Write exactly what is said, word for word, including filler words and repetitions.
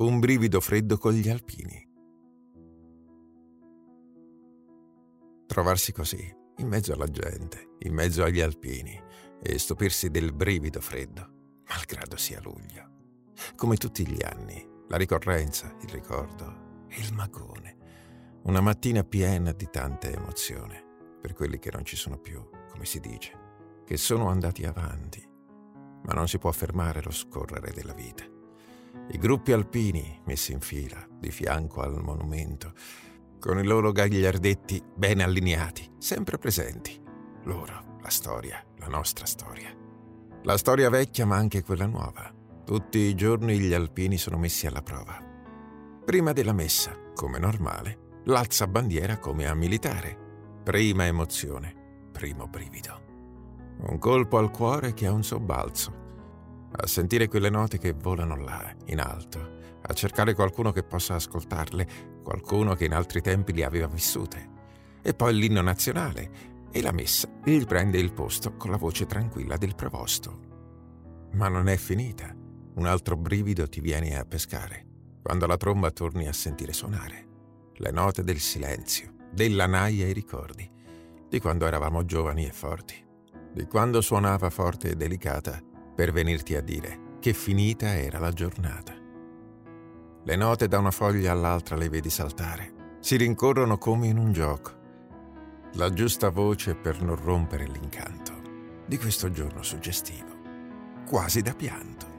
Un brivido freddo con gli alpini. Trovarsi così, in mezzo alla gente, in mezzo agli alpini, e stupirsi del brivido freddo, malgrado sia luglio. Come tutti gli anni, la ricorrenza, il ricordo e il magone. Una mattina piena di tante emozioni, per quelli che non ci sono più, come si dice, che sono andati avanti. Ma non si può fermare lo scorrere della vita. I gruppi alpini messi in fila, di fianco al monumento, con i loro gagliardetti ben allineati, sempre presenti. Loro, la storia, la nostra storia. La storia vecchia ma anche quella nuova. Tutti i giorni gli alpini sono messi alla prova. Prima della messa, come normale, l'alzabandiera come a militare. Prima emozione, primo brivido. Un colpo al cuore che ha un sobbalzo. A sentire quelle note che volano là, in alto, a cercare qualcuno che possa ascoltarle, qualcuno che in altri tempi le aveva vissute. E poi l'inno nazionale e la messa gli prende il posto con la voce tranquilla del prevosto. Ma non è finita. Un altro brivido ti viene a pescare, quando la tromba torni a sentire suonare. Le note del silenzio, della naia ai ricordi, di quando eravamo giovani e forti, di quando suonava forte e delicata per venirti a dire che finita era la giornata. Le note da una foglia all'altra le vedi saltare, si rincorrono come in un gioco. La giusta voce per non rompere l'incanto di questo giorno suggestivo, quasi da pianto.